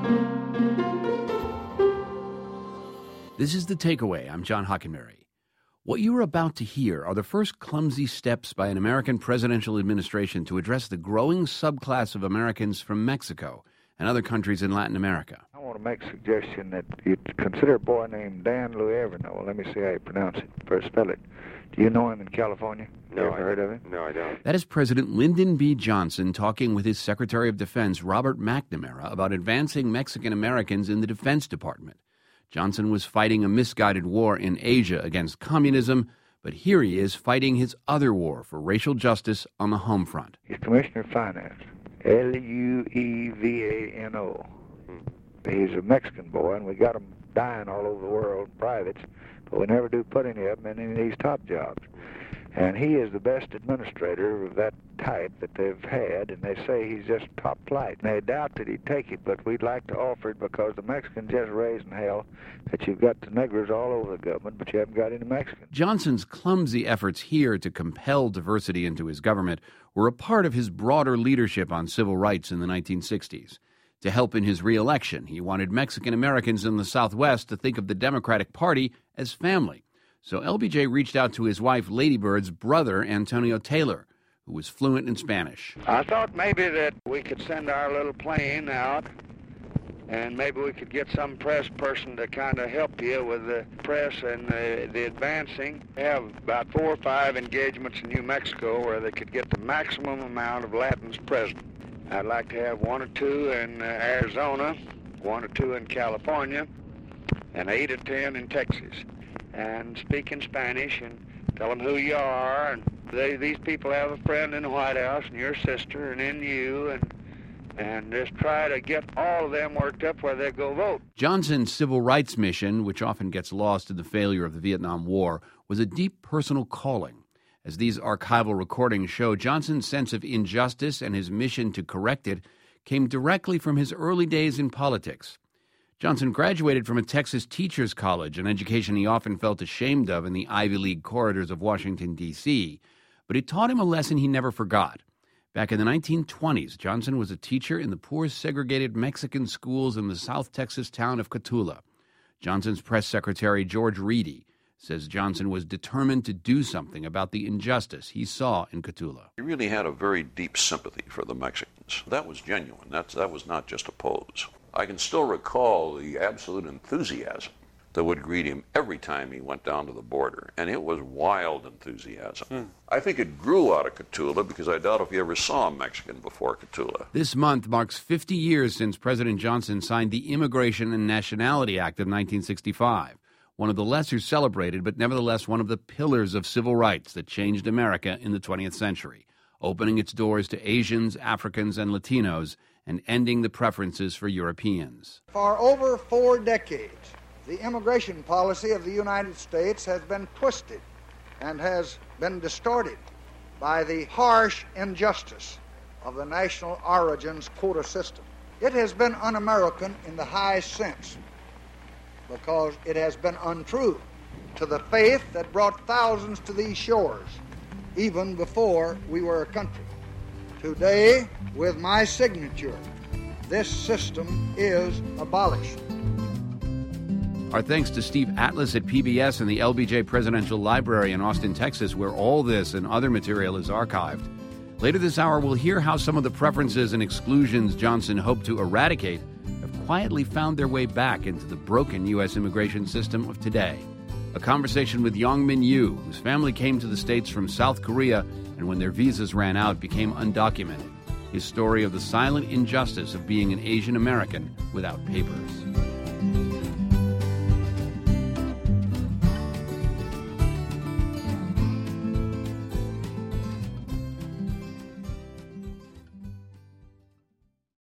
This is The Takeaway. I'm John Hockenberry. What you are about to hear are the first clumsy steps by an American presidential administration to address the growing subclass of Americans from Mexico and other countries in Latin America. I want to make a suggestion that you consider a boy named Dan Luevano. Let me see how you pronounce it, first spell it. Do you know him in California? No, you ever heard of him? No, I don't. That is President Lyndon B. Johnson talking with his Secretary of Defense, Robert McNamara, about advancing Mexican Americans in the Defense Department. Johnson was fighting a misguided war in Asia against communism, but here he is fighting his other war for racial justice on the home front. He's Commissioner of Finance, Luevano. He's a Mexican boy, and we got him dying all over the world in privates, but we never do put any of them in any of these top jobs. And he is the best administrator of that type that they've had, and they say he's just top flight. And they doubt that he'd take it, but we'd like to offer it because the Mexicans just raising hell that you've got the niggers all over the government, but you haven't got any Mexicans. Johnson's clumsy efforts here to compel diversity into his government were a part of his broader leadership on civil rights in the 1960s. To help in his re-election, he wanted Mexican Americans in the Southwest to think of the Democratic Party as family. So LBJ reached out to his wife, Lady Bird's brother, Antonio Taylor, who was fluent in Spanish. I thought maybe that we could send our little plane out, and maybe we could get some press person to kind of help you with the press and the advancing. We have about 4 or 5 engagements in New Mexico where they could get the maximum amount of Latins present. I'd like to have 1 or 2 in Arizona, 1 or 2 in California, and 8 or 10 in Texas. And speak in Spanish and tell them who you are. And these people have a friend in the White House and your sister and in you. And just try to get all of them worked up where they go vote. Johnson's civil rights mission, which often gets lost in the failure of the Vietnam War, was a deep personal calling. As these archival recordings show, Johnson's sense of injustice and his mission to correct it came directly from his early days in politics. Johnson graduated from a Texas teachers' college, an education he often felt ashamed of in the Ivy League corridors of Washington, D.C., but it taught him a lesson he never forgot. Back in the 1920s, Johnson was a teacher in the poor segregated Mexican schools in the South Texas town of Cotulla. Johnson's press secretary, George Reedy, says Johnson was determined to do something about the injustice he saw in Cotulla. He really had a very deep sympathy for the Mexicans. That was genuine. That was not just a pose. I can still recall the absolute enthusiasm that would greet him every time he went down to the border, and it was wild enthusiasm. I think it grew out of Cotulla because I doubt if he ever saw a Mexican before Cotulla. This month marks 50 years since President Johnson signed the Immigration and Nationality Act of 1965, one of the lesser celebrated but nevertheless one of the pillars of civil rights that changed America in the 20th century, opening its doors to Asians, Africans, and Latinos, and ending the preferences for Europeans. For over 4 decades, the immigration policy of the United States has been twisted and has been distorted by the harsh injustice of the national origins quota system. It has been un-American in the highest sense because it has been untrue to the faith that brought thousands to these shores, even before we were a country. Today, with my signature, this system is abolished. Our thanks to Steve Atlas at PBS and the LBJ Presidential Library in Austin, Texas, where all this and other material is archived. Later this hour, we'll hear how some of the preferences and exclusions Johnson hoped to eradicate have quietly found their way back into the broken U.S. immigration system of today. A conversation with Yong-Min Yu, whose family came to the States from South Korea and when their visas ran out became undocumented. His story of the silent injustice of being an Asian American without papers.